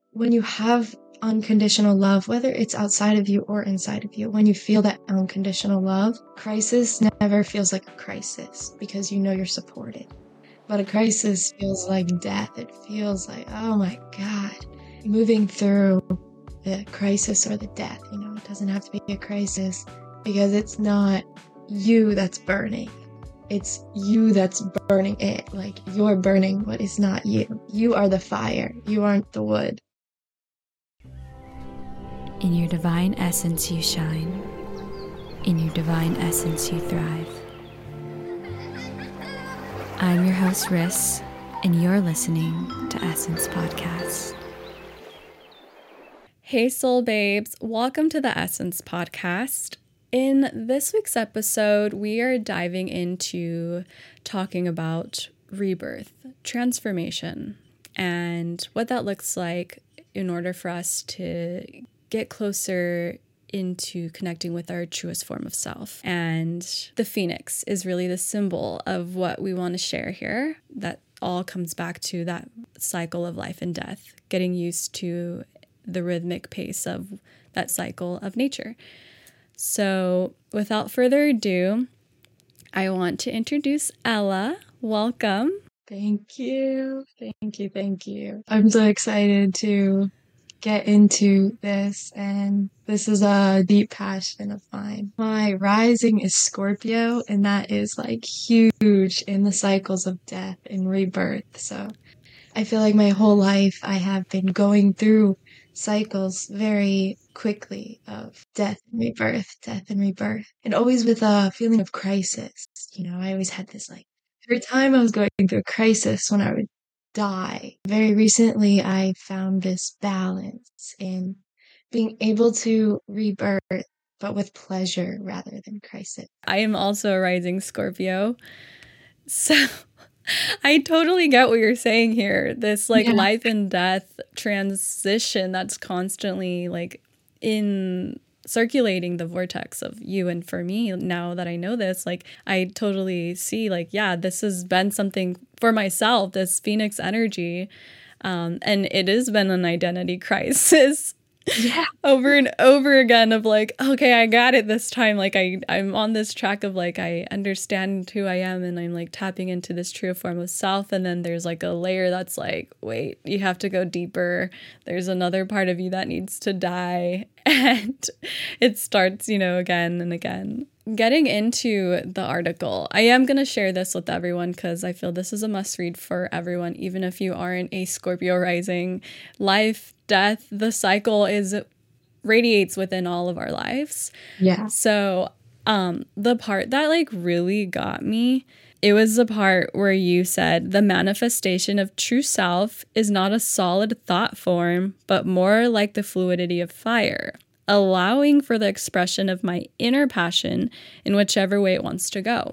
when you have unconditional love, whether it's outside of you or inside of you, when you feel that unconditional love, crisis never feels like a crisis because you know you're supported. But a crisis feels like death. It feels like, oh my God, moving through the crisis or the death. It doesn't have to be a crisis because it's not you that's burning. It's you that's burning it. Like, you're burning what is not you. You are the fire. You aren't the wood. In your divine essence you shine. In your divine essence you thrive. I'm your host, Riss, and you're listening to Essence Podcast. Hey soul babes, welcome to the Essence Podcast. In this week's episode, we are diving into talking about rebirth, transformation, and what that looks like in order for us to get closer into connecting with our truest form of self. And the phoenix is really the symbol of what we want to share here. That all comes back to that cycle of life and death, getting used to the rhythmic pace of that cycle of nature. So without further ado, I want to introduce Ella. Welcome. Thank you. Thank you. I'm so excited to get into this, and this is a deep passion of mine. My rising is Scorpio, and that is like huge in the cycles of death and rebirth. So I feel like my whole life I have been going through cycles very quickly of death and rebirth, and always with a feeling of crisis. I always had this, like, every time I was going through a crisis when I would die. Very recently, I found this balance in being able to rebirth, but with pleasure rather than crisis. I am also a rising Scorpio. So I totally get what you're saying here. This life and death transition that's constantly in circulating the vortex of you. And for me, now that I know this, I totally see this has been something for myself, this Phoenix energy. And it has been an identity crisis. Yeah. Over and over again of okay, I got it this time. I'm on this track of I understand who I am, and I'm tapping into this true form of self. And then there's a layer that's wait, you have to go deeper. There's another part of you that needs to die. And it starts, again and again. Getting into the article, I am going to share this with everyone because I feel this is a must read for everyone, even if you aren't a Scorpio rising. Life, death, the cycle radiates within all of our lives. Yeah. So the part that really got me, it was the part where you said the manifestation of true self is not a solid thought form, but more like the fluidity of fire, allowing for the expression of my inner passion in whichever way it wants to go.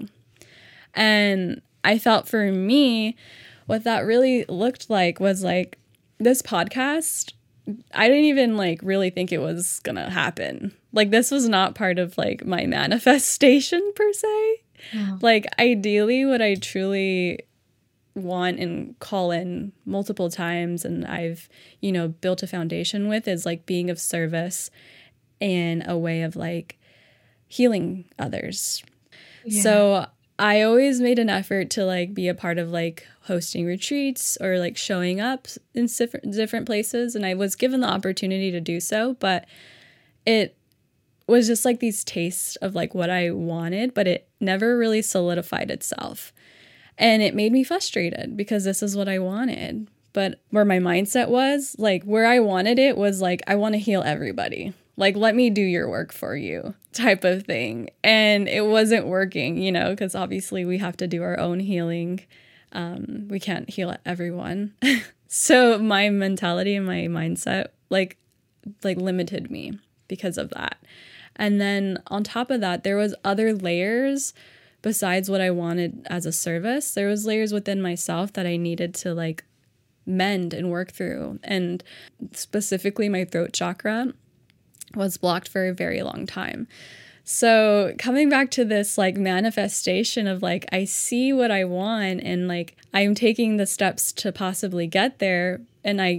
And I felt for me, what that really looked like was this podcast, I didn't even really think it was gonna happen. This was not part of my manifestation per se. Oh. Ideally, what I truly want and call in multiple times, and I've, built a foundation with, is being of service in a way of healing others. Yeah. So I always made an effort to be a part of hosting retreats or showing up in different places. And I was given the opportunity to do so, but it was just these tastes of what I wanted, but it never really solidified itself. And it made me frustrated because this is what I wanted. But where my mindset was, where I wanted it was I want to heal everybody. Let me do your work for you type of thing. And it wasn't working, because obviously we have to do our own healing. We can't heal everyone. So my mentality and my mindset limited me because of that. And then on top of that, there was other layers besides what I wanted as a service. There was layers within myself that I needed to mend and work through. And specifically my throat chakra was blocked for a very long time. So coming back to this manifestation of I see what I want and I'm taking the steps to possibly get there, and I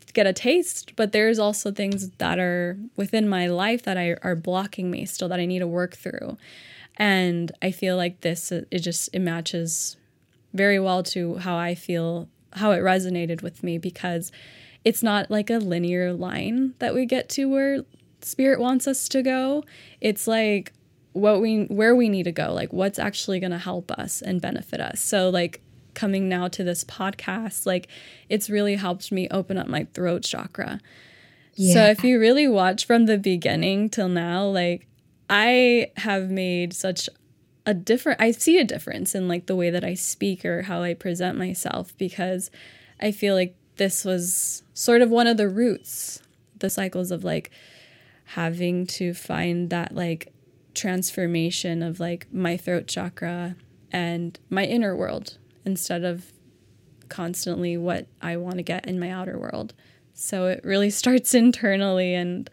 get a taste, but there's also things that are within my life that are blocking me still, that I need to work through. And I feel like it matches very well to how I feel, how it resonated with me, because it's not like a linear line that we get to where spirit wants us to go. It's like where we need to go, like what's actually going to help us and benefit us. So like coming now to this podcast, like it's really helped me open up my throat chakra. Yeah. So if you really watch from the beginning till now, like I have made such I see a difference in like the way that I speak or how I present myself, because I feel like this was sort of one of the roots, the cycles of like having to find that like transformation of like my throat chakra and my inner world instead of constantly what I want to get in my outer world. So it really starts internally. And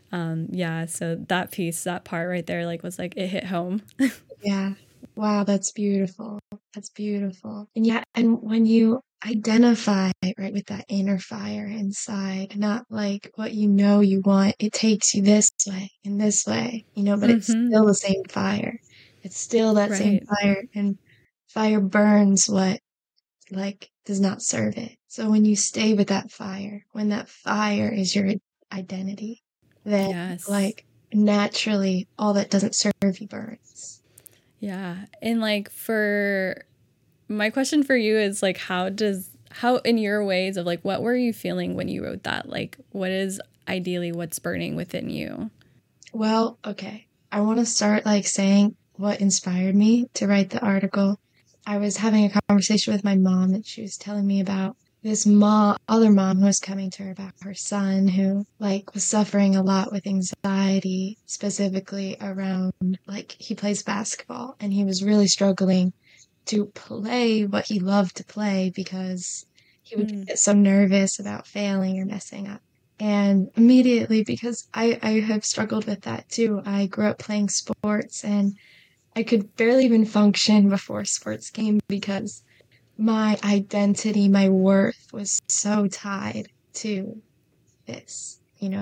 so that piece, that part right there, like was like, it hit home. Yeah. Wow, that's beautiful. That's beautiful. And yeah, and when you identify, right, with that inner fire inside, not like what you know you want, it takes you this way and this way, but it's still the same fire. It's still that same fire, and fire burns what like does not serve it. So when you stay with that fire, when that fire is your identity, then like naturally all that doesn't serve you burns. Yeah. And like for my question for you is like, how in your ways of like, what were you feeling when you wrote that? Like, what is ideally what's burning within you? Well, okay. I want to start like saying what inspired me to write the article. I was having a conversation with my mom, and she was telling me about this other mom who was coming to her about her son who like was suffering a lot with anxiety, specifically around like he plays basketball, and he was really struggling to play what he loved to play because he would get so nervous about failing or messing up. And immediately, because I have struggled with that too, I grew up playing sports, and I could barely even function before a sports game because my identity, my worth was so tied to this,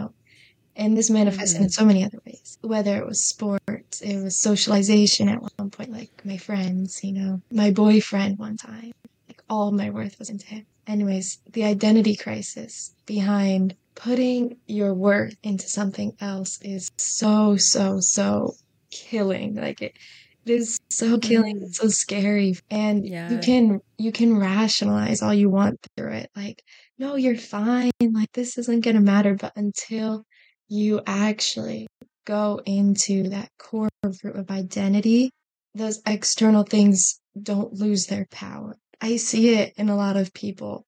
and this manifested in so many other ways, whether it was sports, it was socialization at one point, like my friends, my boyfriend one time, like all of my worth was into him. Anyways, the identity crisis behind putting your worth into something else is so, so, so killing. Like it is so killing. It's so scary. And you can rationalize all you want through it. Like, no, you're fine. Like this isn't going to matter. But until you actually go into that core root of identity, those external things don't lose their power. I see it in a lot of people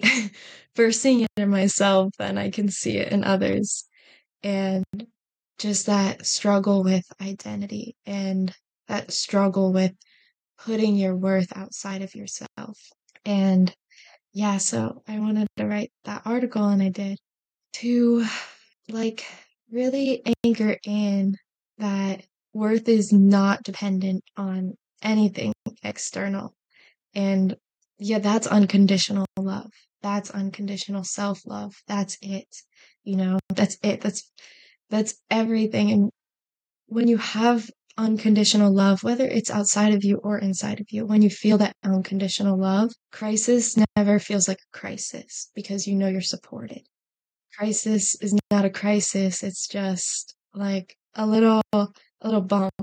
first seeing it in myself, and I can see it in others. And just that struggle with identity and that struggle with putting your worth outside of yourself. And yeah, so I wanted to write that article, and I did, to like really anchor in that worth is not dependent on anything external. And yeah, that's unconditional love. That's unconditional self-love. That's it. That's it. That's everything. And when you have unconditional love, whether it's outside of you or inside of you, when you feel that unconditional love, crisis never feels like a crisis because you're supported. Crisis is not a crisis. It's just like a little bump,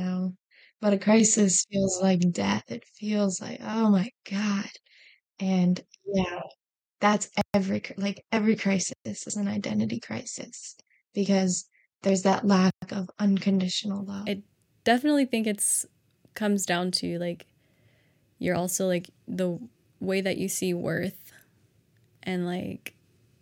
but a crisis feels like death. It feels like, oh my God. And yeah, that's every crisis is an identity crisis because there's that lack of unconditional love. I definitely think comes down to like, you're also like the way that you see worth, and like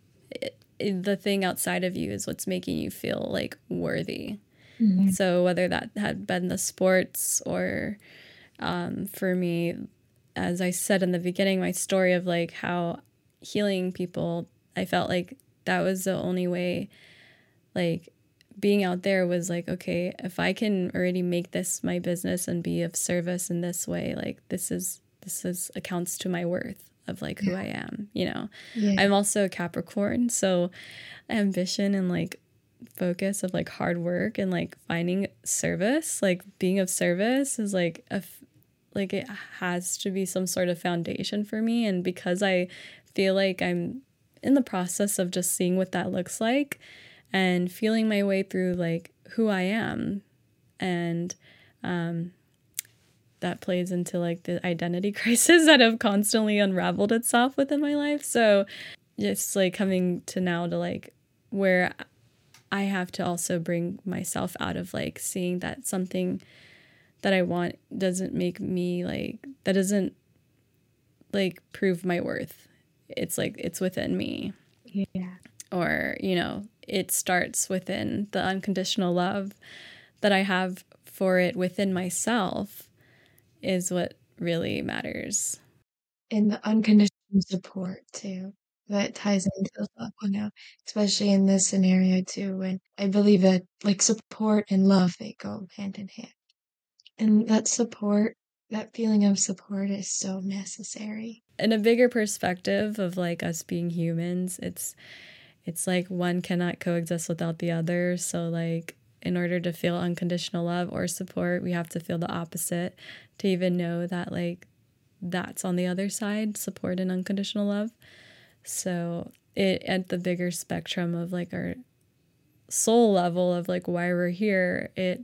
the thing outside of you is what's making you feel like worthy. Mm-hmm. So whether that had been the sports or for me, as I said in the beginning, my story of like how healing people, I felt like that was the only way, like being out there was like, okay, if I can already make this my business and be of service in this way, like this is accounts to my worth of like who I am, you know. Yeah. I'm also a Capricorn, so ambition and like focus of like hard work and like finding service, like being of service is like like it has to be some sort of foundation for me. And because I feel like I'm in the process of just seeing what that looks like and feeling my way through like who I am, and that plays into like the identity crisis that have constantly unraveled itself within my life. So it's like coming to now to like where I have to also bring myself out of like seeing that something that I want doesn't make me like, that doesn't like prove my worth. It's like, it's within me. Yeah. Or, you know, it starts within the unconditional love that I have for it within myself is what really matters. And the unconditional support too. That ties into the love one now, especially in this scenario too, when I believe that like support and love, they go hand in hand. And that support, that feeling of support is so necessary. In a bigger perspective of like us being humans, it's like one cannot coexist without the other. So like in order to feel unconditional love or support, we have to feel the opposite to even know that like that's on the other side, support and unconditional love. So it at the bigger spectrum of like our soul level of like why we're here, it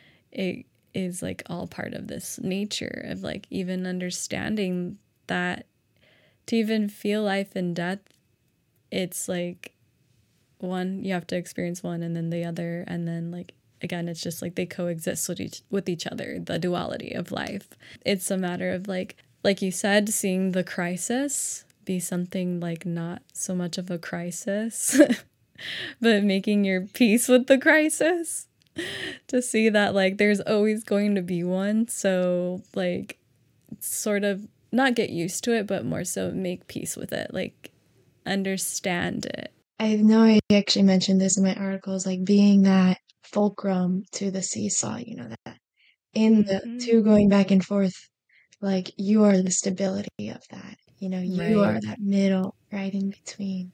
is like all part of this nature of like even understanding that to even feel life and death, it's like one, you have to experience one and then the other, and then like again it's just like they coexist with each other, the duality of life. It's a matter of like you said, seeing the crisis be something like not so much of a crisis but making your peace with the crisis, to see that like there's always going to be one. So like sort of not get used to it, but more so make peace with it, like understand it. I know I actually mentioned this in my articles, like being that fulcrum to the seesaw, you know, that in the two going back and forth, like you are the stability of that, you know, you are Right. that middle right in between.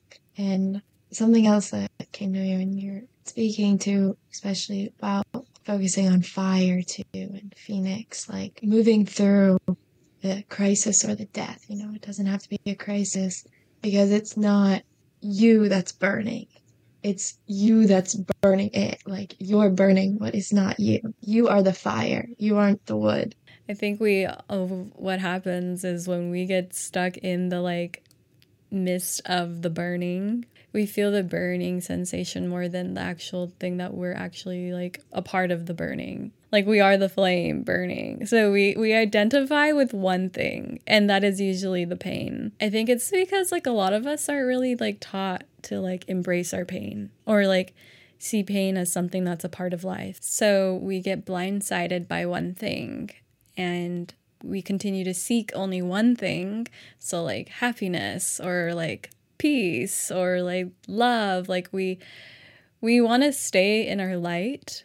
And something else that came to me when you're speaking to, especially about focusing on fire too and Phoenix, like moving through the crisis or the death, you know, it doesn't have to be a crisis because it's not you that's burning. It's you that's burning it. Like you're burning what is not you. You are the fire. You aren't the wood. I think what happens is when we get stuck in the like midst of the burning, we feel the burning sensation more than the actual thing that we're actually like a part of the burning. Like we are the flame burning. So we identify with one thing, and that is usually the pain. I think it's because like a lot of us aren't really like taught to like embrace our pain or like see pain as something that's a part of life. So we get blindsided by one thing and we continue to seek only one thing. So like happiness or like peace or like love. Like we want to stay in our light,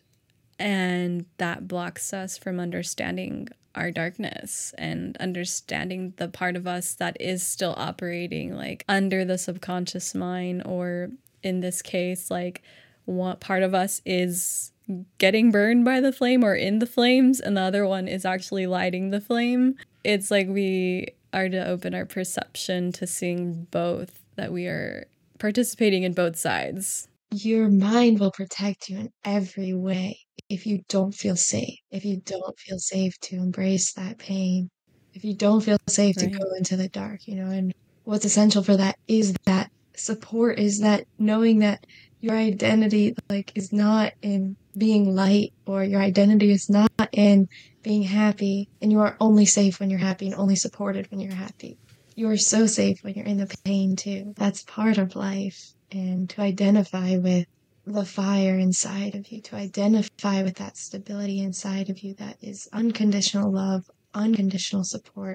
and that blocks us from understanding our darkness and understanding the part of us that is still operating like under the subconscious mind, or in this case, like what part of us is getting burned by the flame or in the flames, and the other one is actually lighting the flame. It's like we are to open our perception to seeing both, that we are participating in both sides. Your mind will protect you in every way if you don't feel safe, if you don't feel safe to embrace that pain, if you don't feel safe to Right. go into the dark, you know, and what's essential for that is that support, is that knowing that your identity like is not in being light, or your identity is not in being happy, and you are only safe when you're happy and only supported when you're happy. You are so safe when you're in the pain too. That's part of life. And to identify with the fire inside of you, to identify with that stability inside of you that is unconditional love, unconditional support,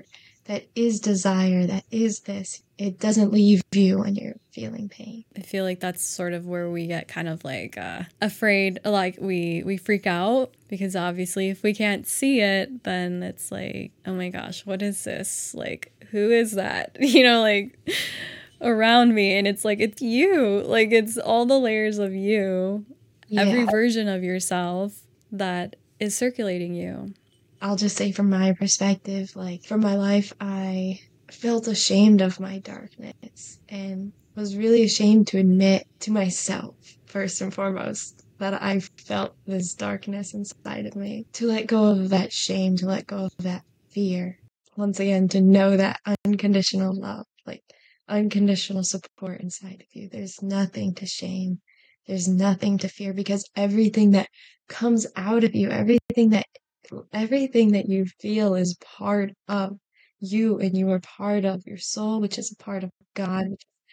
that is desire, that is this. It doesn't leave you when you're feeling pain. I feel like that's sort of where we get kind of like afraid, like we freak out, because obviously if we can't see it, then it's like, oh my gosh, what is this? Like, who is that? Like around me. And it's like, it's you. Like, it's all the layers of you, every version of yourself that is circulating you. I'll just say from my perspective, like from my life, I felt ashamed of my darkness and was really ashamed to admit to myself, first and foremost, that I felt this darkness inside of me. To let go of that shame, to let go of that fear. Once again, to know that unconditional love, like unconditional support inside of you. There's nothing to shame. There's nothing to fear, because everything that comes out of you, everything that you feel is part of you, and you are part of your soul, which is a part of God,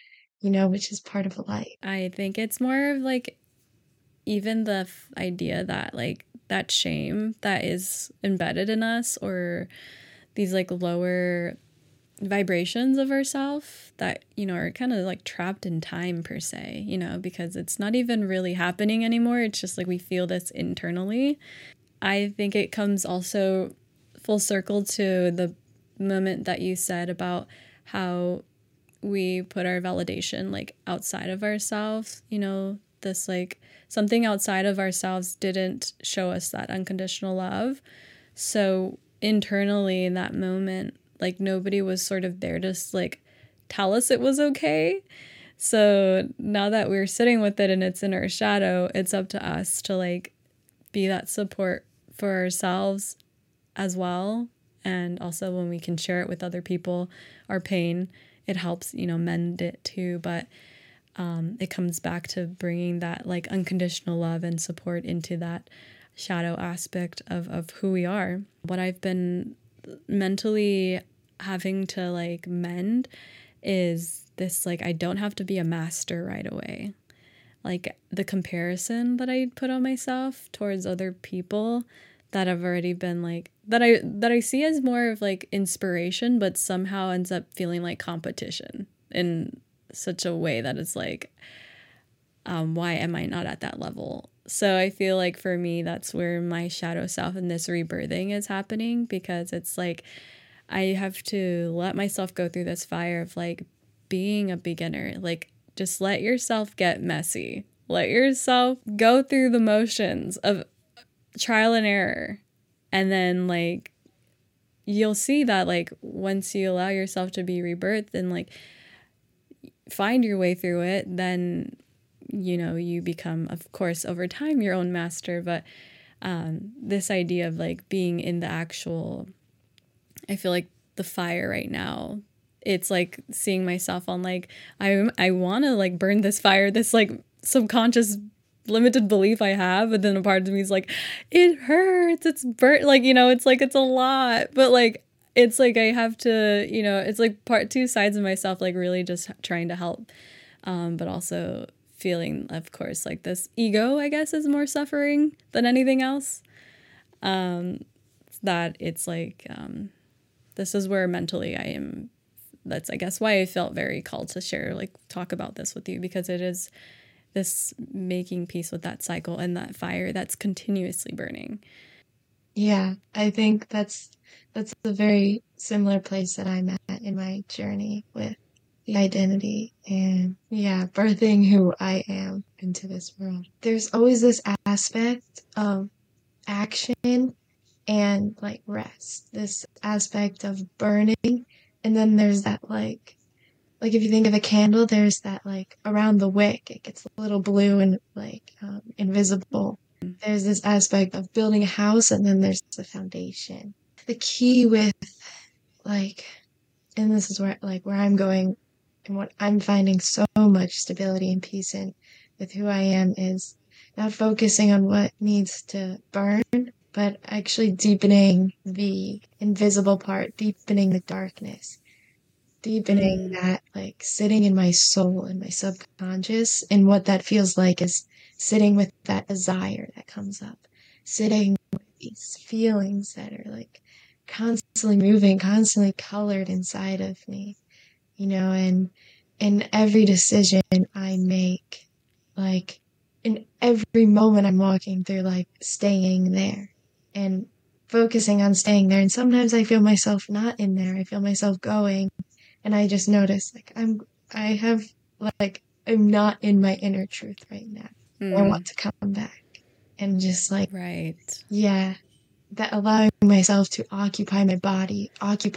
which is part of life. I think it's more of like even the idea that like that shame that is embedded in us, or these like lower vibrations of ourself that, are kind of like trapped in time per se, because it's not even really happening anymore. It's just like we feel this internally. I think it comes also full circle to the moment that you said about how we put our validation like outside of ourselves, this like something outside of ourselves didn't show us that unconditional love. So internally in that moment, like nobody was sort of there to like tell us it was okay. So now that we're sitting with it and it's in our shadow, it's up to us to like be that support for ourselves as well. And also when we can share it with other people, our pain, it helps, mend it too. But it comes back to bringing that like unconditional love and support into that shadow aspect of who we are. What I've been mentally having to like mend is this, like, I don't have to be a master right away. Like the comparison that I put on myself towards other people that have already been like, that I see as more of like inspiration, but somehow ends up feeling like competition in such a way that it's like, why am I not at that level? So I feel like for me, that's where my shadow self and this rebirthing is happening, because it's like, I have to let myself go through this fire of like being a beginner. Like, just let yourself get messy. Let yourself go through the motions of trial and error. And then like, you'll see that like once you allow yourself to be rebirthed and like find your way through it, then, you become, of course, over time your own master. But this idea of like being in the actual, I feel like the fire right now, it's like seeing myself on like, I want to like burn this fire, this like subconscious limited belief I have, but then a part of me is like, it hurts, it's burnt, like, it's like, it's a lot, but like, it's like I have to, it's like two sides of myself, like really just trying to help, but also feeling, of course, like this ego, I guess, is more suffering than anything else. That it's like, this is where mentally I am. That's, I guess, why I felt very called to share, like, talk about this with you, because it is this making peace with that cycle and that fire that's continuously burning. Yeah, I think that's a very similar place that I'm at in my journey with the identity and, birthing who I am into this world. There's always this aspect of action and like rest, this aspect of burning. And then there's that like if you think of a candle, there's that like around the wick, it gets a little blue and like invisible. There's this aspect of building a house, and then there's the foundation. The key with like, and this is where I'm going and what I'm finding so much stability and peace in with who I am, is not focusing on what needs to burn, but actually deepening the invisible part, deepening the darkness, deepening that, like sitting in my soul and my subconscious. And what that feels like is sitting with that desire that comes up, sitting with these feelings that are like constantly moving, constantly colored inside of me, and in every decision I make, like in every moment I'm walking through, like staying there and focusing on staying there. And sometimes I feel myself not in there. I feel myself going, and I just notice like I have like I'm not in my inner truth right now. I want to come back and just like, Right. yeah, that allowing myself to occupy my body,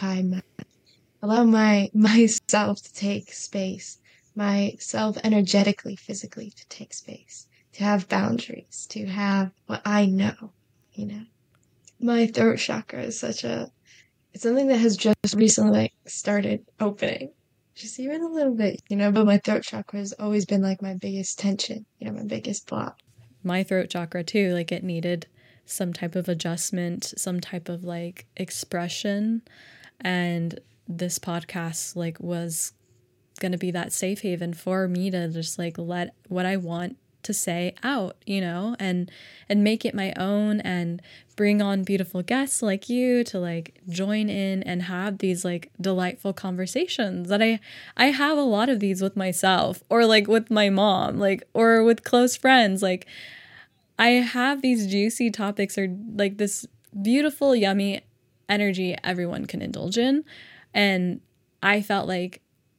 allow myself to take space, myself energetically, physically to take space, to have boundaries, to have what I know. My throat chakra is it's something that has just recently like started opening. Just even a little bit, but my throat chakra has always been like my biggest tension, my biggest block. My throat chakra too, like it needed some type of adjustment, some type of like expression. And this podcast like was going to be that safe haven for me to just like let what I want to say out, and make it my own, and bring on beautiful guests like you to like join in and have these like delightful conversations that I have a lot of these with myself, or like with my mom, like, or with close friends. Like I have these juicy topics, or like this beautiful, yummy energy everyone can indulge in. And I felt like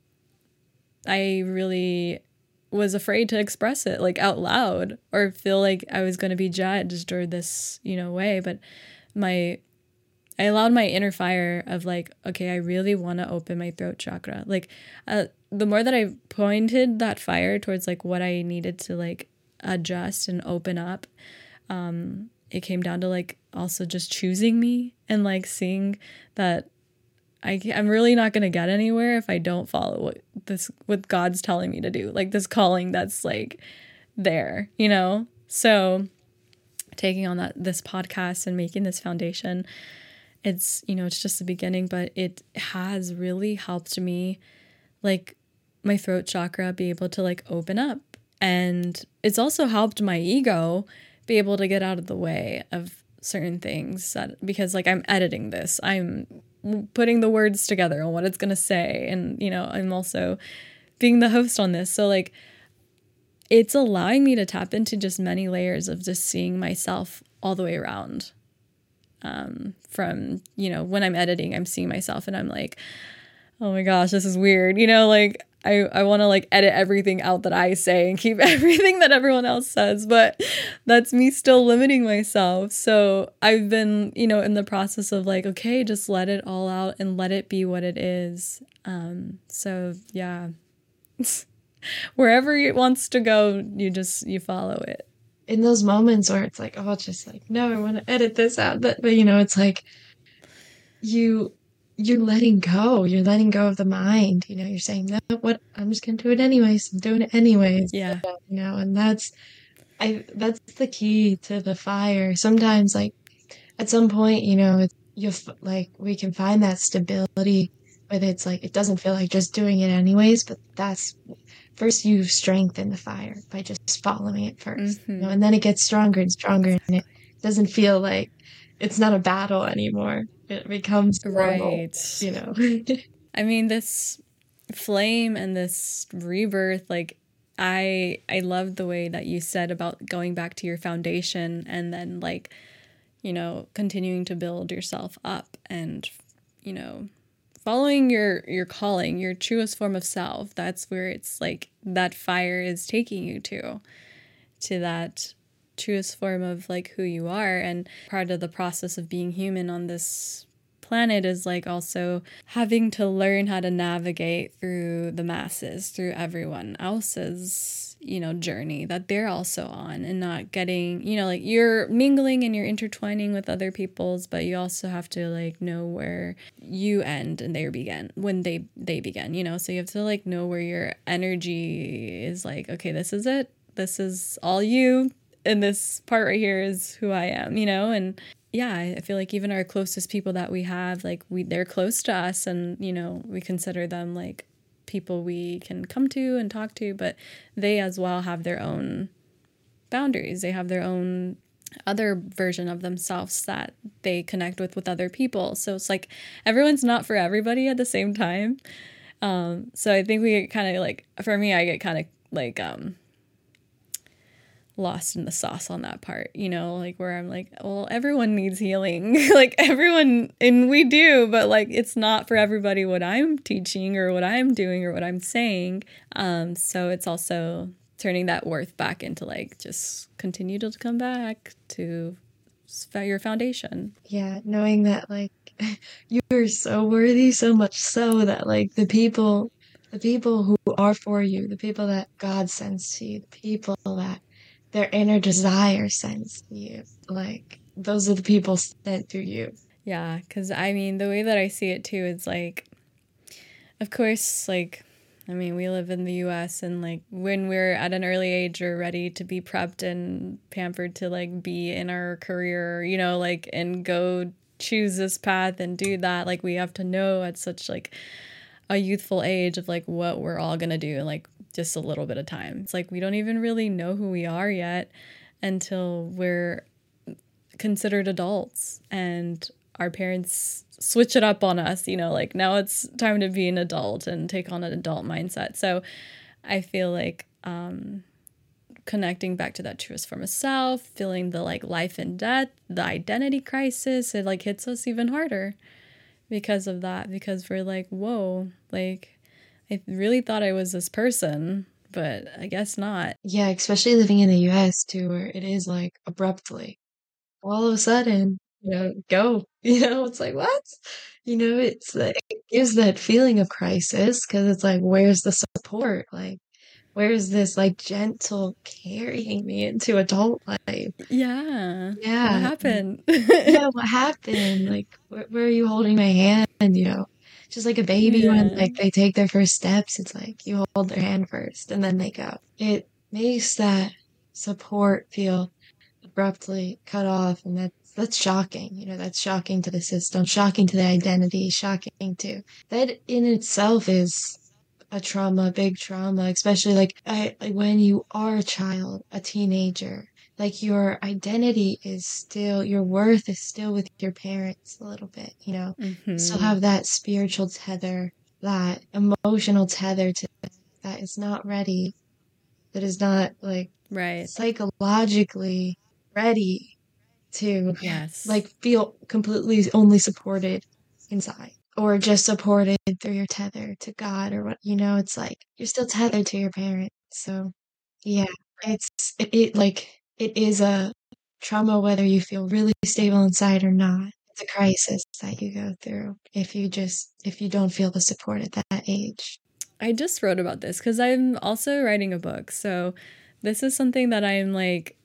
I really was afraid to express it like out loud, or feel like I was going to be judged or this, way. But I allowed my inner fire of like, okay, I really want to open my throat chakra. Like the more that I pointed that fire towards like what I needed to like adjust and open up, it came down to like also just choosing me, and like seeing that I'm really not going to get anywhere if I don't follow what God's telling me to do, like this calling that's like there, So taking on this podcast and making this foundation, it's just the beginning, but it has really helped me, like my throat chakra, be able to like open up. And it's also helped my ego be able to get out of the way of certain things, because like I'm editing this, I'm putting the words together on what it's going to say. And, I'm also being the host on this. So like, it's allowing me to tap into just many layers of just seeing myself all the way around. From, when I'm editing, I'm seeing myself and I'm like, oh my gosh, this is weird. Like I want to like edit everything out that I say and keep everything that everyone else says, but that's me still limiting myself. So I've been, in the process of like, okay, just let it all out and let it be what it is. So yeah, wherever it wants to go, you follow it. In those moments where it's like, oh, just like, no, I want to edit this out. But it's like you're letting go. You're letting go of the mind. You're saying, no, what? I'm just going to do it anyways. I'm doing it anyways. Yeah. And that's the key to the fire. Sometimes, like, at some point, we can find that stability, but it's like, it doesn't feel like just doing it anyways, but that's first you strengthen the fire by just following it first, and then it gets stronger and stronger, and it doesn't feel like it's not a battle anymore. It becomes normal, right. I mean, this flame and this rebirth, like I love the way that you said about going back to your foundation and then like, continuing to build yourself up and, following your calling, your truest form of self. That's where it's like that fire is taking you to that truest form of like who you are. And part of the process of being human on this planet is like also having to learn how to navigate through the masses, through everyone else's, journey that they're also on, and not getting, like you're mingling and you're intertwining with other people's, but you also have to like know where you end and they begin when they begin, so you have to like know where your energy is like, okay, this is it. This is all you. And this part right here is who I am, and yeah, I feel like even our closest people that we have, like they're close to us, and, we consider them like people we can come to and talk to, but they as well have their own boundaries. They have their own other version of themselves that they connect with other people. So it's like everyone's not for everybody at the same time. So I think we get kind of like, for me, I get kind of like lost in the sauce on that part, you know, like where I'm like, well, everyone needs healing. Like everyone, and we do, but like it's not for everybody what I'm teaching or what I'm doing or what I'm saying. So it's also turning that worth back into like just continue to come back to your foundation. Yeah, knowing that like you are so worthy, so much so that like the people who are for you, the people that God sends to you, the people that their inner desire sends to you, like those are the people sent through you. Yeah, because I mean, the way that I see it too is like, of course, like, I mean, we live in the US, and like when we're at an early age, we're ready to be prepped and pampered to like be in our career, you know, like, and go choose this path and do that. Like, we have to know at such like a youthful age of like what we're all gonna do in like just a little bit of time. It's like we don't even really know who we are yet until we're considered adults and our parents switch it up on us, you know, like now it's time to be an adult and take on an adult mindset. So I feel like connecting back to that truest form of self, feeling the like life and death, the identity crisis, it like hits us even harder because of that, because we're like, whoa, like I really thought I was this person, but I guess not. Yeah, especially living in the US too, where it is like abruptly. All of a sudden, go. It's like, what? It's like, it gives that feeling of crisis because it's like, where's the support? Like, where's this like gentle carrying me into adult life? Yeah. What Yeah. happened? Yeah, what happened? Like, where are you holding my hand? Just like a baby when Yeah. like they take their first steps, it's like you hold their hand first and then they go. It makes that support feel abruptly cut off, and that's shocking. That's shocking to the system, shocking to the identity, shocking to that in itself is a trauma, big trauma, especially like when you are a child, a teenager, like your identity is still, your worth is still with your parents a little bit, you still Mm-hmm. have that spiritual tether, that emotional tether to that is not ready, that is not like Right. psychologically ready to Yes. like feel completely only supported inside or just supported through your tether to God or what, it's like you're still tethered to your parents. So yeah, it is a trauma whether you feel really stable inside or not. It's a crisis that you go through if you don't feel the support at that age. I just wrote about this because I'm also writing a book. So this is something that I'm like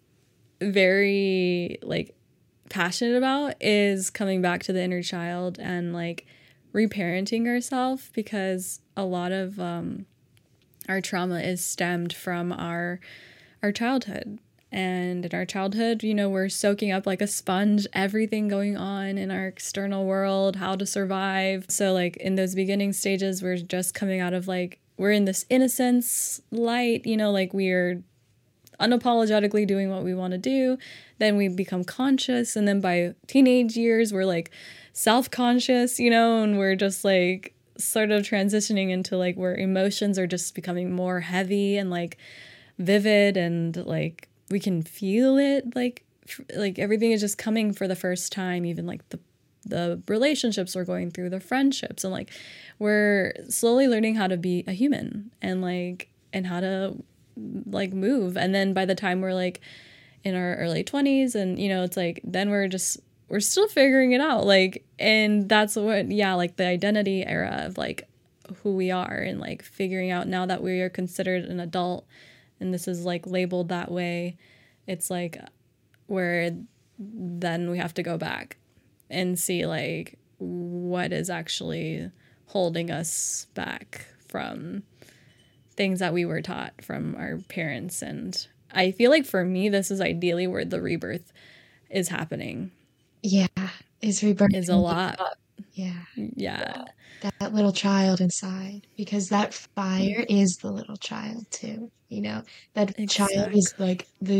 very like passionate about, is coming back to the inner child and like reparenting herself, because a lot of our trauma is stemmed from our childhood. And in our childhood, you know, we're soaking up like a sponge everything going on in our external world, how to survive. So, like, in those beginning stages, we're just coming out of like, we're in this innocence light, you know, like we're unapologetically doing what we want to do. Then we become conscious. And then by teenage years, we're like self conscious, you know, and we're just like sort of transitioning into like where emotions are just becoming more heavy and like vivid, and like we can feel it, like everything is just coming for the first time, even like the relationships we're going through, the friendships, and like we're slowly learning how to be a human and like and how to like move. And then by the time we're like in our early 20s, and you know, it's like then we're still figuring it out, like, and that's what, yeah, like the identity era of like who we are, and like figuring out now that we are considered an adult and this is like labeled that way, it's like where then we have to go back and see like what is actually holding us back from things that we were taught from our parents. And I feel like for me, this is ideally where the rebirth is happening. Yeah, is rebirthing. Is a lot. Yeah. Yeah. That little child inside, because that fire is the little child too, that child is like the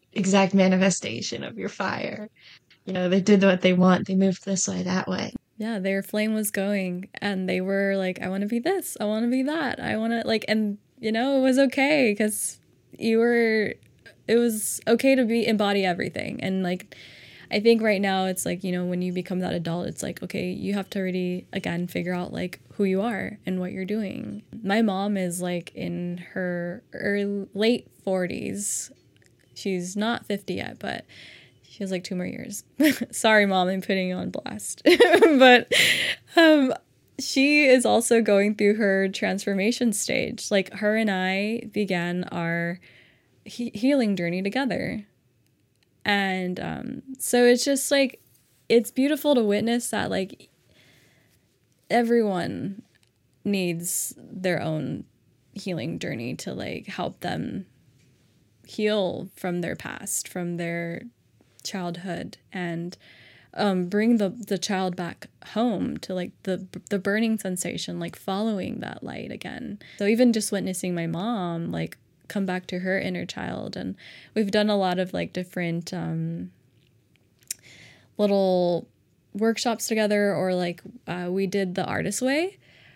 exact manifestation of your fire. You know, they did what they want. They moved this way, that way. Yeah, their flame was going and they were like, I want to be this, I want to be that, I want to like, and you know, it was okay because it was okay to embody everything. And like, I think right now it's like, you know, when you become that adult, it's like, okay, you have to really, again, figure out like who you are and what you're doing. My mom is like in her late 40s. She's not 50 yet, but she has like 2 more years. Sorry, Mom, I'm putting you on blast. But she is also going through her transformation stage. Like her and I began our healing journey together. And so it's just like, it's beautiful to witness that like everyone needs their own healing journey to like help them heal from their past, from their childhood, and bring the child back home to like the burning sensation, like following that light again. So even just witnessing my mom like come back to her inner child, and we've done a lot of like different little workshops together, or like we did the Artist Way.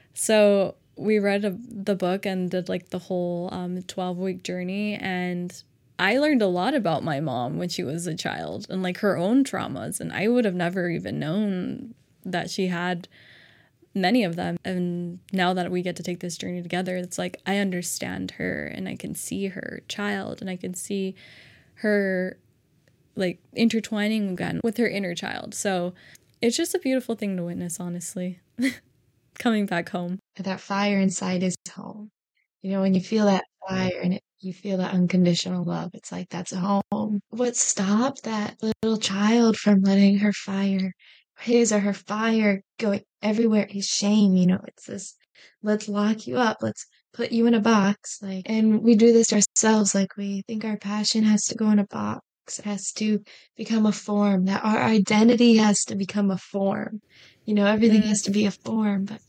So we read the book and did like the whole 12-week journey, and I learned a lot about my mom when she was a child and like her own traumas, and I would have never even known that she had many of them. And now that we get to take this journey together, it's like I understand her and I can see her child, and I can see her like intertwining again with her inner child. So it's just a beautiful thing to witness, honestly. Coming back home. That fire inside is home. You know, when you feel that fire and you feel that unconditional love, it's like that's home. What stopped that little child from letting her fire, his or her fire, going everywhere is shame. You know, it's this, let's lock you up, let's put you in a box. Like, and we do this to ourselves. Like, we think our passion has to go in a box. It has to become a form, that our identity has to become a form. You know, everything has to be a form, but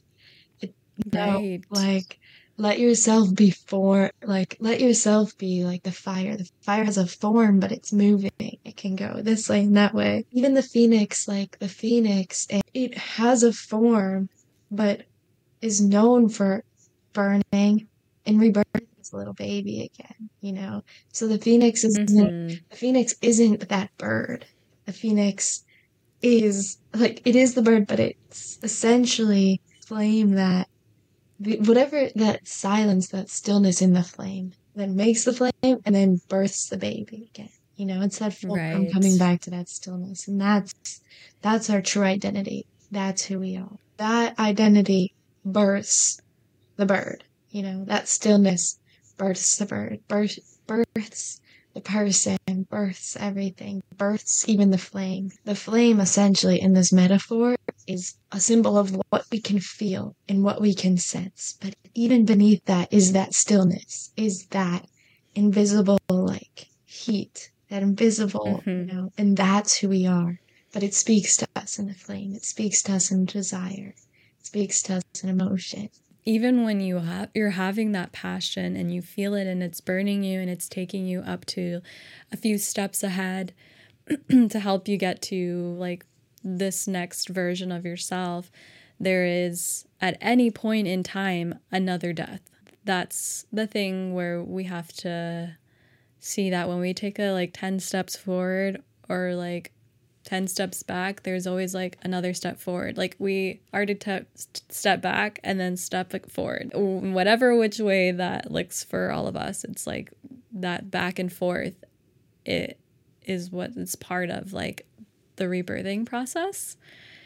no, Right. like let yourself be let yourself be like the fire. The fire has a form, but it's moving. It can go this way and that way. Even the phoenix, like the phoenix, it has a form, but is known for burning and rebirthing as a little baby again, you know? So the phoenix isn't that bird. The phoenix is like, it is the bird, but it's essentially flame that whatever that silence, that stillness in the flame that makes the flame and then births the baby again. You know, it's that fulcrum coming back to that stillness. And that's our true identity. That's who we are. That identity births the bird. You know, that stillness births the bird, births the person, births everything, births even the flame. The flame, essentially, in this metaphor, is a symbol of what we can feel and what we can sense. But even beneath that is that stillness, is that invisible, like, heat, that invisible, you know, and that's who we are. But it speaks to us in the flame. It speaks to us in desire. It speaks to us in emotion. Even when you're having that passion and you feel it and it's burning you and it's taking you up to a few steps ahead to help you get to like this next version of yourself, there is at any point in time another death. That's the thing where we have to see that when we take a like 10 steps forward or like 10 steps back, there's always like another step forward. Like we already step back and then step like forward. Whatever which way that looks for all of us, it's like that back and forth, it is what it's part of like the rebirthing process.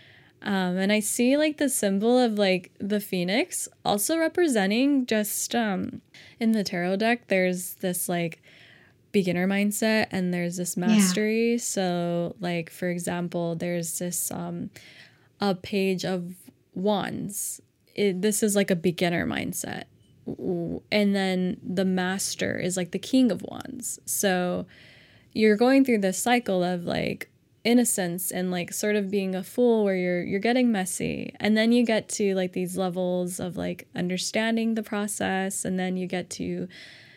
And I see like the symbol of like the phoenix also representing just in the tarot deck, there's this like beginner mindset and there's this mastery. So like, for example, there's this a page of wands. This is like a beginner mindset. And then the master is like the king of wands. So you're going through this cycle of like innocence and like sort of being a fool where you're getting messy, and then you get to like these levels of like understanding the process, and then you get to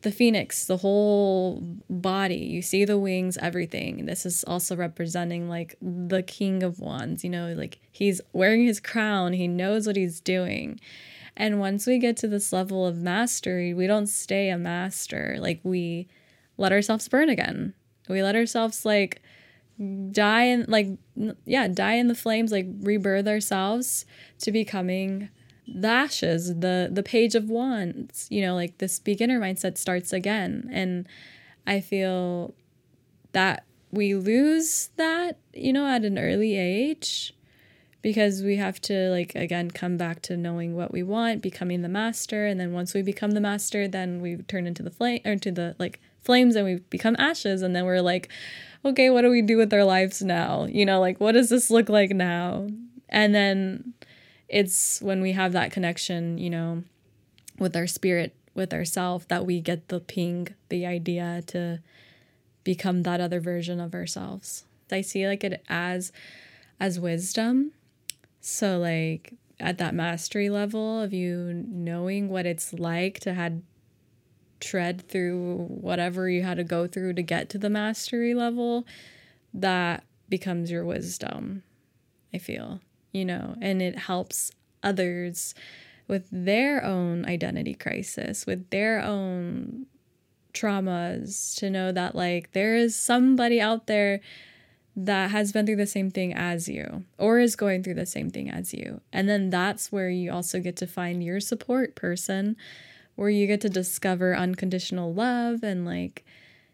the phoenix, the whole body. You see the wings, everything. This is also representing like the King of Wands, like he's wearing his crown, he knows what he's doing. And once we get to this level of mastery, we don't stay a master. Like we let ourselves burn again. We let ourselves like die in the flames, like rebirth ourselves to becoming the ashes, the page of wands, like this beginner mindset starts again. And I feel that we lose that, at an early age, because we have to like, again, come back to knowing what we want, becoming the master. And then once we become the master, then we turn into the flame, or to the like flames, and we become ashes. And then we're like, okay, what do we do with our lives now? Like, what does this look like now? And then it's when we have that connection, with our spirit, with ourself, that we get the ping, the idea to become that other version of ourselves. I see like it as wisdom. So like at that mastery level of you knowing what it's like to tread through whatever you had to go through to get to the mastery level, that becomes your wisdom, I feel. And it helps others with their own identity crisis, with their own traumas, to know that like there is somebody out there that has been through the same thing as you, or is going through the same thing as you. And then that's where you also get to find your support person, where you get to discover unconditional love. And like,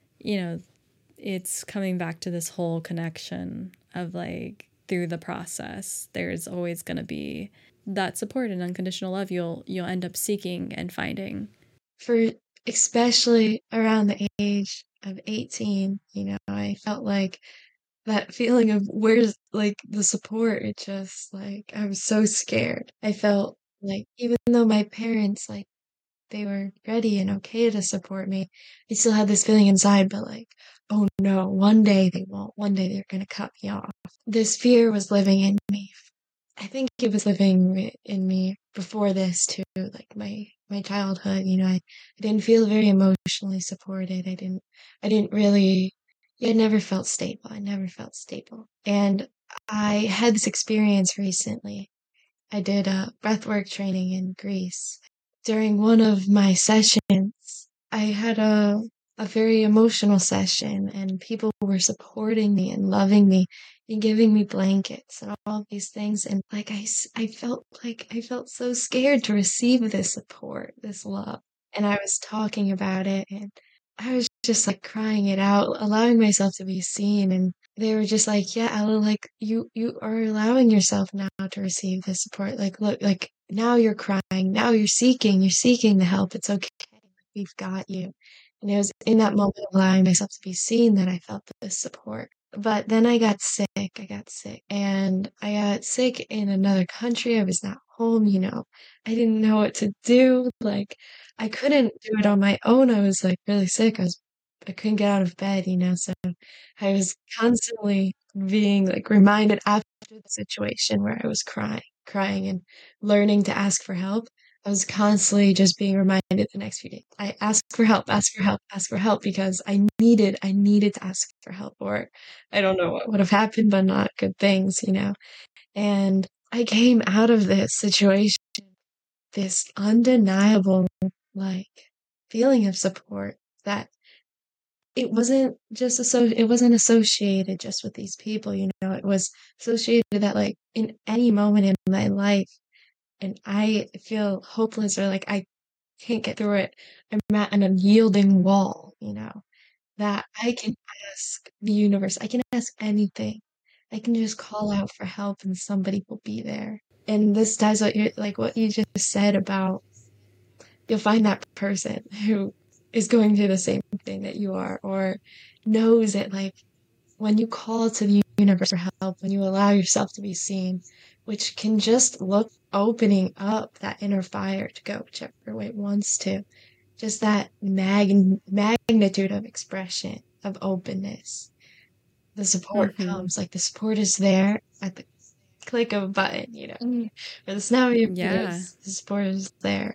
it's coming back to this whole connection of like, through the process, there's always going to be that support and unconditional love you'll end up seeking and finding. For especially around the age of 18, I felt like that feeling of where's like the support. It just like, I was so scared. I felt like even though my parents, like, they were ready and okay to support me, I still had this feeling inside, but like, oh no, one day they won't. One day they're going to cut me off. This fear was living in me. I think it was living in me before this too, like my childhood. I didn't feel very emotionally supported. I didn't really, I never felt stable. I never felt stable. And I had this experience recently. I did a breathwork training in Greece. During one of my sessions, I had a very emotional session, and people were supporting me and loving me and giving me blankets and all of these things. And like, I felt so scared to receive this support, this love. And I was talking about it, and I was just like crying it out, allowing myself to be seen. And they were just like, yeah, Ella, like you are allowing yourself now to receive this support. Like, look, like now you're crying, now you're seeking the help. It's okay. We've got you. And it was in that moment of allowing myself to be seen that I felt this support. But then I got sick. And I got sick in another country. I was not home. I didn't know what to do. Like, I couldn't do it on my own. I was like really sick. I couldn't get out of bed, so I was constantly being like reminded after the situation where I was crying and learning to ask for help. I was constantly just being reminded the next few days. I asked for help, because I needed to ask for help, or I don't know what would have happened, but not good things, And I came out of this situation, this undeniable, like, feeling of support that it wasn't associated just with these people, it was associated that like in any moment in my life, and I feel hopeless or like I can't get through it, I'm at an unyielding wall, that I can ask the universe, I can ask anything. I can just call out for help and somebody will be there. And this does what you just said about you'll find that person who is going through the same thing that you are, or knows it. Like when you call to the universe for help, when you allow yourself to be seen, which can just look opening up that inner fire to go whichever way it wants to, just that magnitude of expression, of openness. The support comes, like the support is there at the click of a button, or the snap of your fingers. The support is there.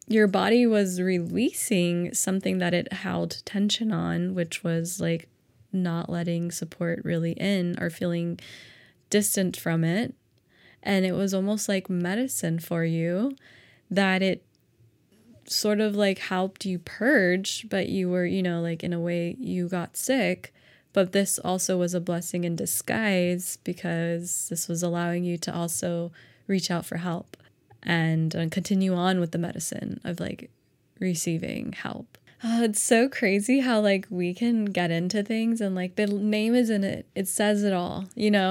your body was releasing something that it held tension on, which was like not letting support really in or feeling distant from it. And it was almost like medicine for you, that it sort of like helped you purge, but you were, like in a way you got sick. But this also was a blessing in disguise, because this was allowing you to also reach out for help and continue on with the medicine of like receiving help. It's so crazy how like we can get into things and like the name is in it. It says it all,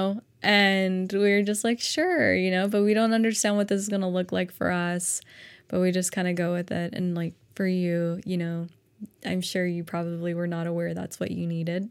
and we're just like, sure, but we don't understand what this is going to look like for us, but we just kind of go with it. And like for you, I'm sure you probably were not aware that's what you needed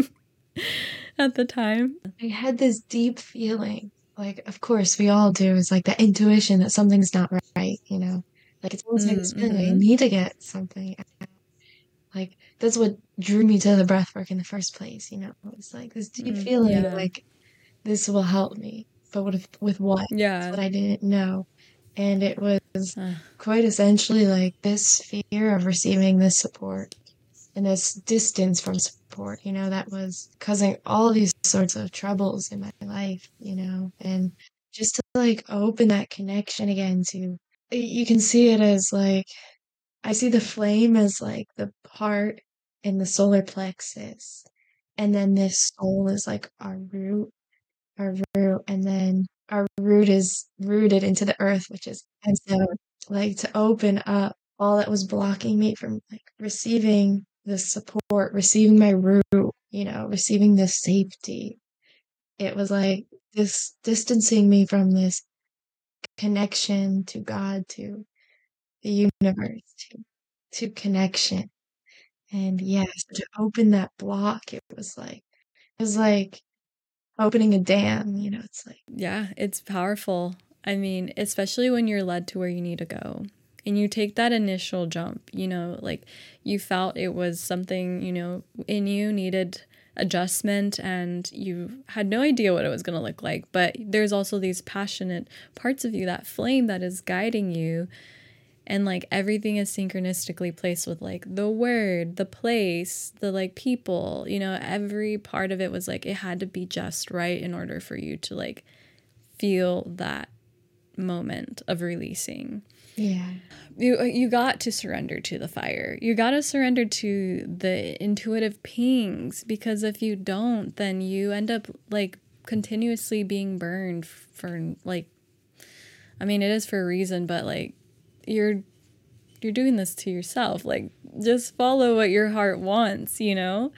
at the time. I had this deep feeling, like, of course we all do, is like the intuition that something's not right, like it's almost like this feeling, I need to get something out. Like that's what drew me to the breath work in the first place, it's like this deep feeling, like this will help me, but with what? Yeah. That's what I didn't know. And it was quite essentially like this fear of receiving this support and this distance from support, that was causing all these sorts of troubles in my life, and just to like open that connection again to, you can see it as like, I see the flame as like the heart and the solar plexus. And then this soul is like our root, and then our root is rooted into the earth, which is, and so like to open up all that was blocking me from like receiving the support, receiving my root, receiving this safety. It was like this distancing me from this connection to God, to the universe, to connection. And yes, to open that block, it was like opening a dam, it's like. Yeah, it's powerful. I mean, especially when you're led to where you need to go and you take that initial jump, like you felt it was something, in you needed adjustment and you had no idea what it was going to look like. But there's also these passionate parts of you, that flame that is guiding you. And like everything is synchronistically placed with like the word, the place, the like people, every part of it was like it had to be just right in order for you to like feel that moment of releasing. Yeah. You got to surrender to the fire. You got to surrender to the intuitive pings, because if you don't, then you end up like continuously being burned for like, I mean, it is for a reason, but like you're doing this to yourself. Like just follow what your heart wants, so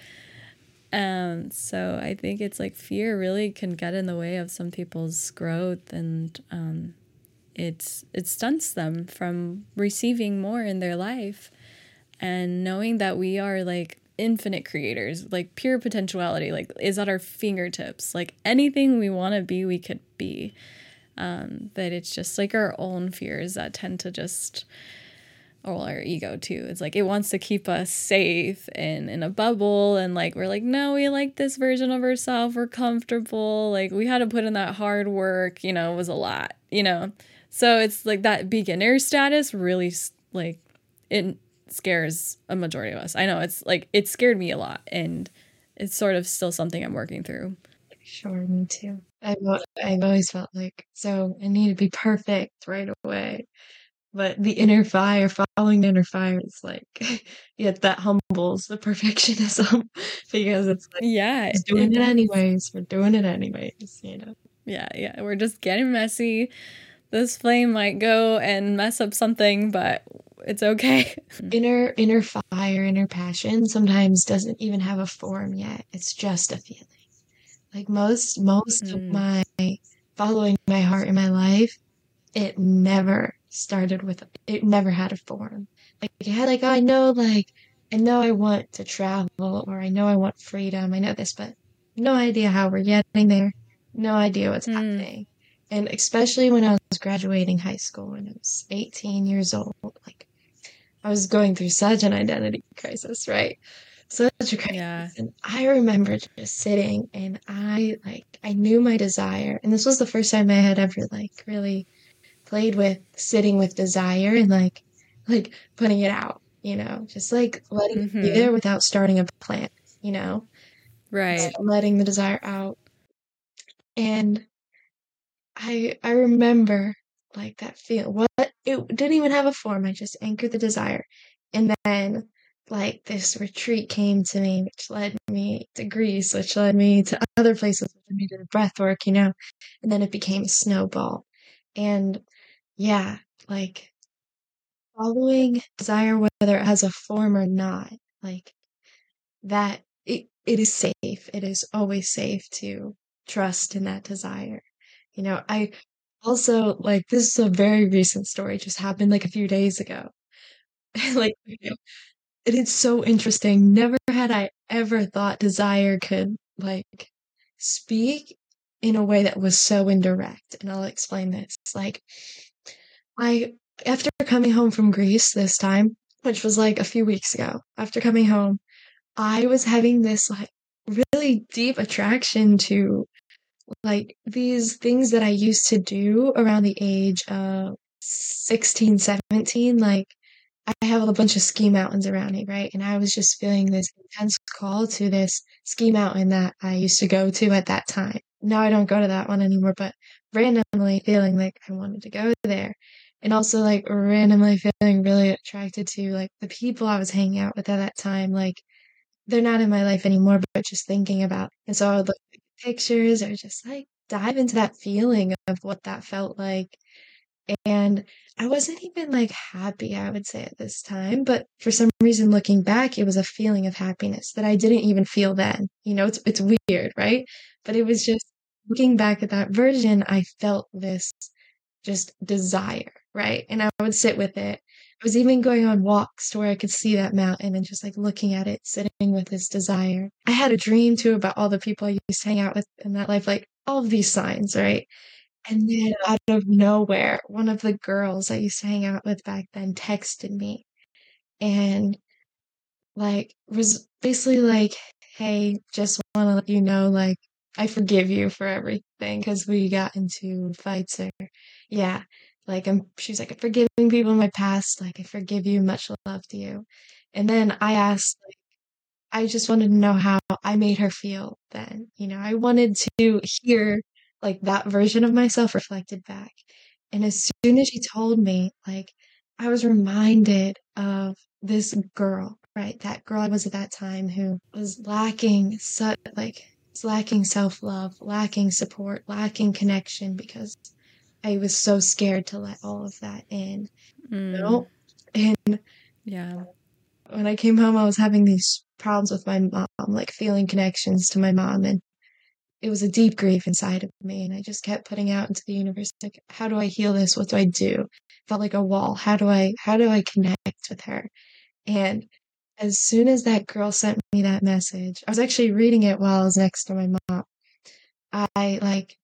I think it's like fear really can get in the way of some people's growth, and it stunts them from receiving more in their life, and knowing that we are like infinite creators, like pure potentiality, like is at our fingertips, like anything we want to be, we could be. But it's just like our own fears that tend to just, or our ego too. It's like it wants to keep us safe and in a bubble, and like we're like, no, we like this version of ourselves, we're comfortable, like we had to put in that hard work, it was a lot, so it's like that beginner status really like it scares a majority of us. I know it's like it scared me a lot, and it's sort of still something I'm working through. Sure, me too. I've always felt like, so I need to be perfect right away. But the inner fire, following the inner fire, is like, yeah, that humbles the perfectionism because it's like, yeah, it's doing it anyways. We're doing it anyways, Yeah, we're just getting messy. This flame might go and mess up something, but it's okay. Inner fire, inner passion sometimes doesn't even have a form yet. It's just a feeling. Like most of my following my heart in my life, it never had a form. Like it had like, oh, I know I want to travel, or I know I want freedom. I know this, but no idea how we're getting there. No idea what's happening. And especially when I was graduating high school, when I was 18 years old, like I was going through such an identity crisis, right? Such a crisis. Yeah. And I remember just sitting, and I knew my desire. And this was the first time I had ever like really played with sitting with desire, and like like putting it out, just like letting it be Mm-hmm. there without starting a plan, you know, just Right. letting the desire out. And I remember like that feel what it didn't even have a form. I just anchored the desire. And then like this retreat came to me, which led me to Greece, which led me to other places, which led me to the breath work, and then it became a snowball. And yeah, like following desire, whether it has a form or not, like that it is safe. It is always safe to trust in that desire. I also like this is a very recent story, just happened like a few days ago. Like, it is so interesting. Never had I ever thought desire could like speak in a way that was so indirect. And I'll explain this. Like, I, after coming home from Greece this time, which was like a few weeks ago, after coming home, I was having this like really deep attraction to like these things that I used to do around the age of 16, 17. Like I have a bunch of ski mountains around me, right? And I was just feeling this intense call to this ski mountain that I used to go to at that time. Now I don't go to that one anymore, but randomly feeling like I wanted to go there. And also like randomly feeling really attracted to like the people I was hanging out with at that time. Like they're not in my life anymore, but just thinking about. And so I would look at pictures or just like dive into that feeling of what that felt like. And I wasn't even like happy, I would say at this time, but for some reason looking back, it was a feeling of happiness that I didn't even feel then. It's weird, right? But it was just looking back at that version, I felt this just desire, right? And I would sit with it. I was even going on walks to where I could see that mountain and just like looking at it, sitting with this desire. I had a dream too about all the people I used to hang out with in that life, like all of these signs, right? And then out of nowhere, one of the girls I used to hang out with back then texted me and like was basically like, "Hey, just want to let you know, like, I forgive you for everything because we got into fights or yeah, like she's like, I'm forgiving people in my past, like I forgive you, much love to you." And then I asked, like, I just wanted to know how I made her feel then. I wanted to hear like that version of myself reflected back. And as soon as she told me, like, I was reminded of this girl, right? That girl I was at that time who was lacking such like was lacking self-love, lacking support, lacking connection because I was so scared to let all of that in, you Mm. know? And Yeah. when I came home, I was having these problems with my mom, like feeling connections to my mom. And it was a deep grief inside of me. And I just kept putting out into the universe, like, how do I heal this? What do I do? Felt like a wall. How do I connect with her? And as soon as that girl sent me that message, I was actually reading it while I was next to my mom. I like,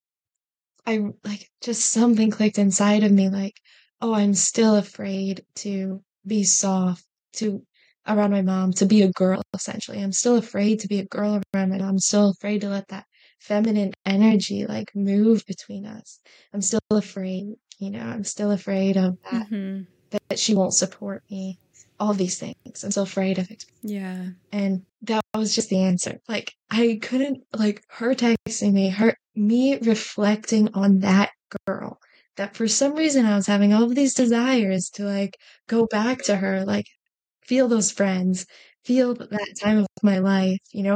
just something clicked inside of me, like, oh, I'm still afraid to be soft to around my mom, to be a girl, essentially. I'm still afraid to be a girl around my mom. I'm still afraid to let that feminine energy like move between us. I'm still afraid, I'm still afraid of that, Mm-hmm. that she won't support me. All these things. I'm still afraid of it. Yeah. And that was just the answer. Like I couldn't like her texting me, me reflecting on that girl. That for some reason I was having all of these desires to like go back to her, like feel those friends, feel that time of my life,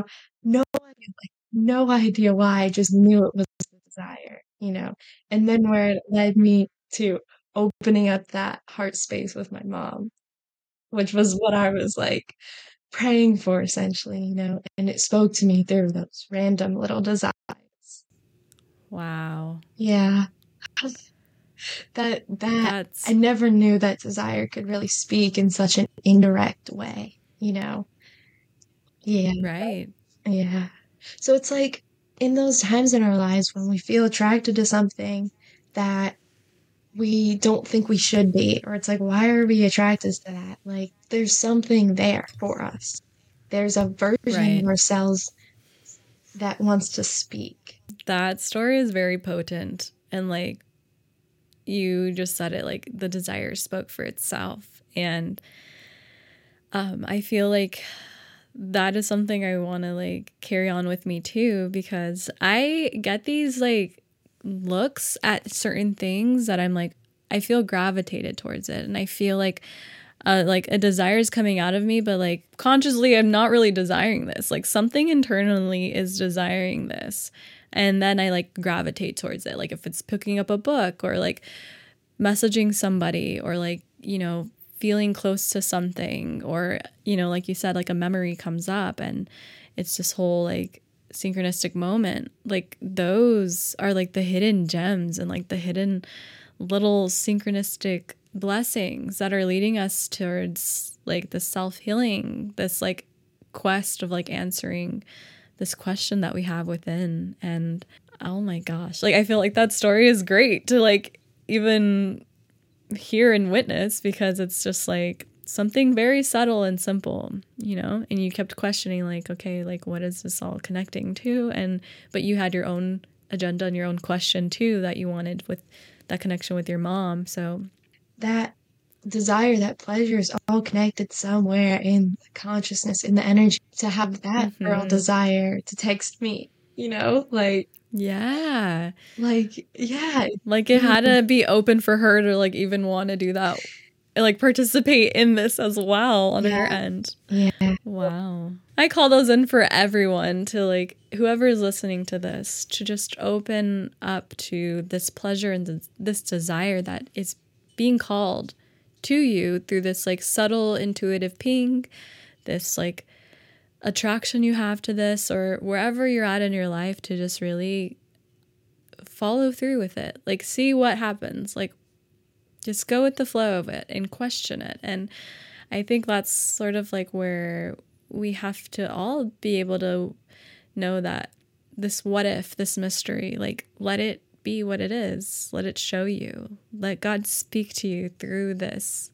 no idea why. I just knew it was a desire. And then where it led me to opening up that heart space with my mom, which was what I was like praying for essentially, and it spoke to me through those random little desires. Wow. Yeah, that I That's never knew that desire could really speak in such an indirect way. Yeah, right. yeah. So it's like in those times in our lives when we feel attracted to something that we don't think we should be, or it's like, why are we attracted to that? Like, there's something there for us. There's a version Right. of ourselves that wants to speak. That story is very potent and like you just said it, like the desire spoke for itself. And I feel like that is something I want to like carry on with me too, because I get these like looks at certain things that I'm like, I feel gravitated towards it. And I feel like a desire is coming out of me, but like consciously, I'm not really desiring this. Like something internally is desiring this. And then I like gravitate towards it. Like if it's picking up a book or like messaging somebody or like, you know, feeling close to something, or, you know, like you said, like a memory comes up and it's this whole like synchronistic moment. Like those are like the hidden gems and like the hidden little synchronistic blessings that are leading us towards like the self-healing, this like quest of like answering this question that we have within. And oh my gosh, like I feel like that story is great to like even hear and witness, because it's just like something very subtle and simple, you know, and you kept questioning like, okay, like what is this all connecting to? And but you had your own agenda and your own question too that you wanted with that connection with your mom. So That desire, that pleasure is all connected somewhere in the consciousness, in the energy. To have that girl desire to text me, you know, yeah, yeah, like it had to be open for her to like even want to do that, like participate in this as well on her end. Yeah. Wow. I call those in for everyone to like, whoever is listening to this, to just open up to this pleasure and this desire that is being called to you through this like subtle intuitive ping, this like attraction you have to this, or wherever you're at in your life, to just really follow through with it. Like see what happens. Like just go with the flow of it and question it. And I think that's sort of like where we have to all be able to know that this what if, this mystery, like let it be what it is. Let it show you. Let God speak to you through this,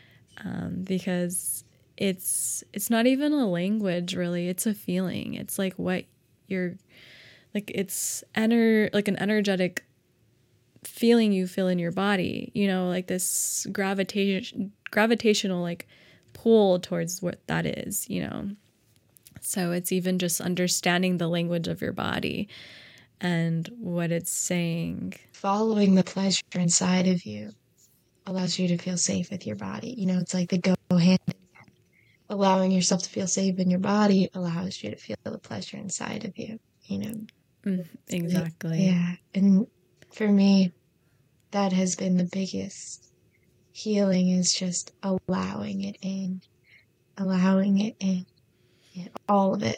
because it's not even a language really. It's a feeling. It's like what you're like. It's like an energetic feeling you feel in your body. You know, like this gravitational like pull towards what that is. You know, so it's even just understanding the language of your body and what it's saying. Following the pleasure inside of you allows you to feel safe with your body. You know, it's like they go hand in hand. Allowing yourself to feel safe in your body allows you to feel the pleasure inside of you, you know. Exactly. Yeah. And for me, that has been the biggest healing, is just allowing it in. Allowing it in. Yeah, all of it.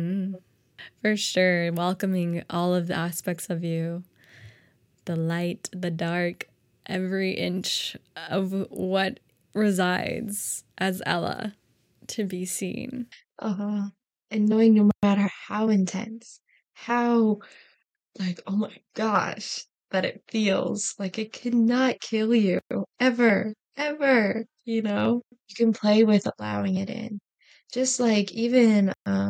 For sure. Welcoming all of the aspects of you, the light, the dark, every inch of what resides as Ella to be seen. And knowing no matter how intense, how like, oh my gosh, that it feels like it cannot kill you ever, ever, you know? You can play with allowing it in. Just like even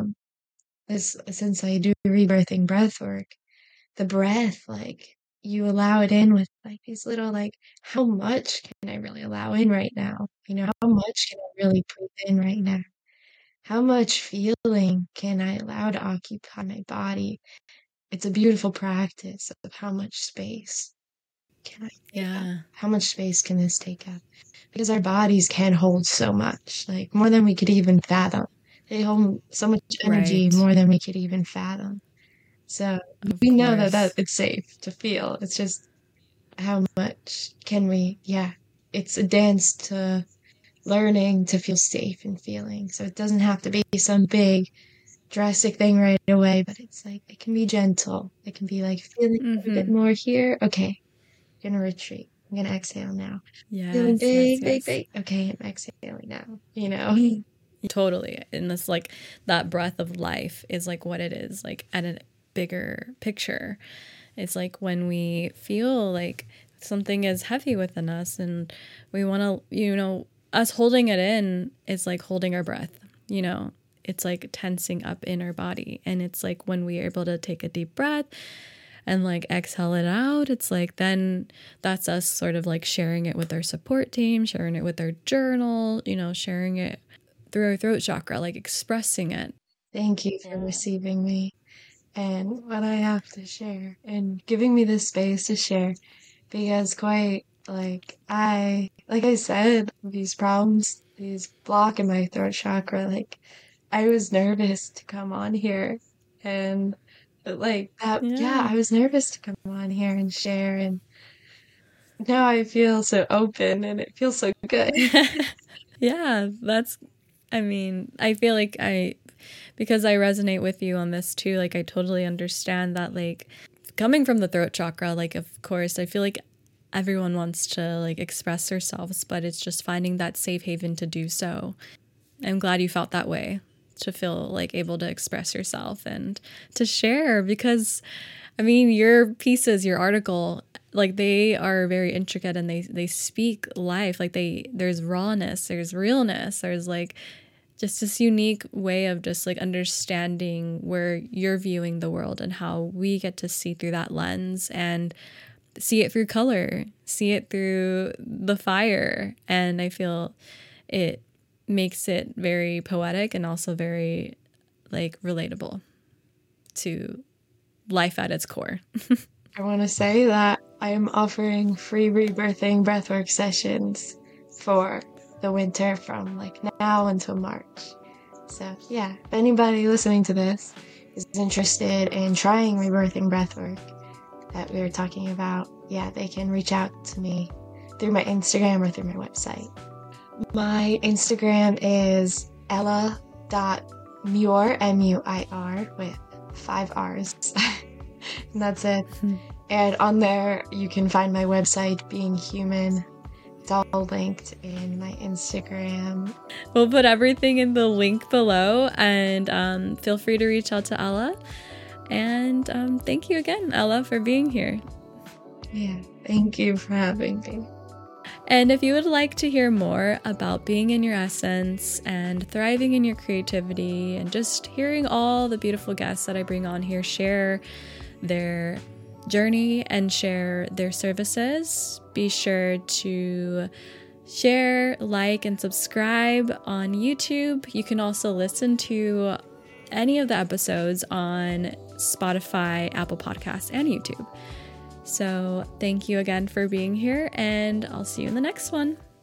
since I do rebirthing breath work, the breath, like you allow it in with like these little like, how much can I really allow in right now? You know, how much can I really breathe in right now? How much feeling can I allow to occupy my body? It's a beautiful practice of how much space can I take up? How much space can this take up? Because our bodies can hold so much, like more than we could even fathom. They hold so much energy, more than we could even fathom. So we know that it's safe to feel. It's just how much can we, it's a dance to learning to feel safe and feeling. So it doesn't have to be some big drastic thing right away, but it's like it can be gentle. It can be like feeling a bit more here. Okay, I'm gonna retreat. I'm gonna exhale now. Feeling big. Okay, I'm exhaling now. You know. Totally. And this like that breath of life is like what it is, like at a bigger picture. It's like when we feel like something is heavy within us and we want to, you know, us holding it in is like holding our breath, you know. It's like tensing up in our body. And it's like when we are able to take a deep breath and like exhale it out, it's like then that's us sort of like sharing it with our support team, sharing it with our journal, sharing it through our throat chakra, like expressing it. Thank you for receiving me and what I have to share and giving me this space to share, because quite like I said, these problems, these block in my throat chakra, like I was nervous to come on here and like that. Yeah, I was nervous to come on here and share, and now I feel so open and it feels so good. Yeah, I feel like because I resonate with you on this too, like I totally understand that, like coming from the throat chakra, like of course I feel like everyone wants to like express themselves, but it's just finding that safe haven to do so. I'm glad you felt that way, to feel like able to express yourself and to share, because your pieces, your article, like they are very intricate and they speak life. Like there's rawness, there's realness, there's like just this unique way of just like understanding where you're viewing the world and how we get to see through that lens and see it through color, see it through the fire. And I feel it makes it very poetic and also very like relatable to life at its core. I want to say that I am offering free rebirthing breathwork sessions for the winter from like now until March. So yeah, if anybody listening to this is interested in trying rebirthing breathwork that we were talking about, yeah, they can reach out to me through my Instagram or through my website. My Instagram is ella.muir, M-U-I-R, with 5 R's. And that's it. And on there, you can find my website, Being Human. It's all linked in my Instagram. We'll put everything in the link below, and feel free to reach out to Ella. And thank you again, Ella, for being here. Yeah, thank you for having me. And if you would like to hear more about being in your essence and thriving in your creativity and just hearing all the beautiful guests that I bring on here share their journey and share their services, be sure to share, like, and subscribe on YouTube. You can also listen to any of the episodes on Spotify, Apple Podcasts, and YouTube. So thank you again for being here, and I'll see you in the next one.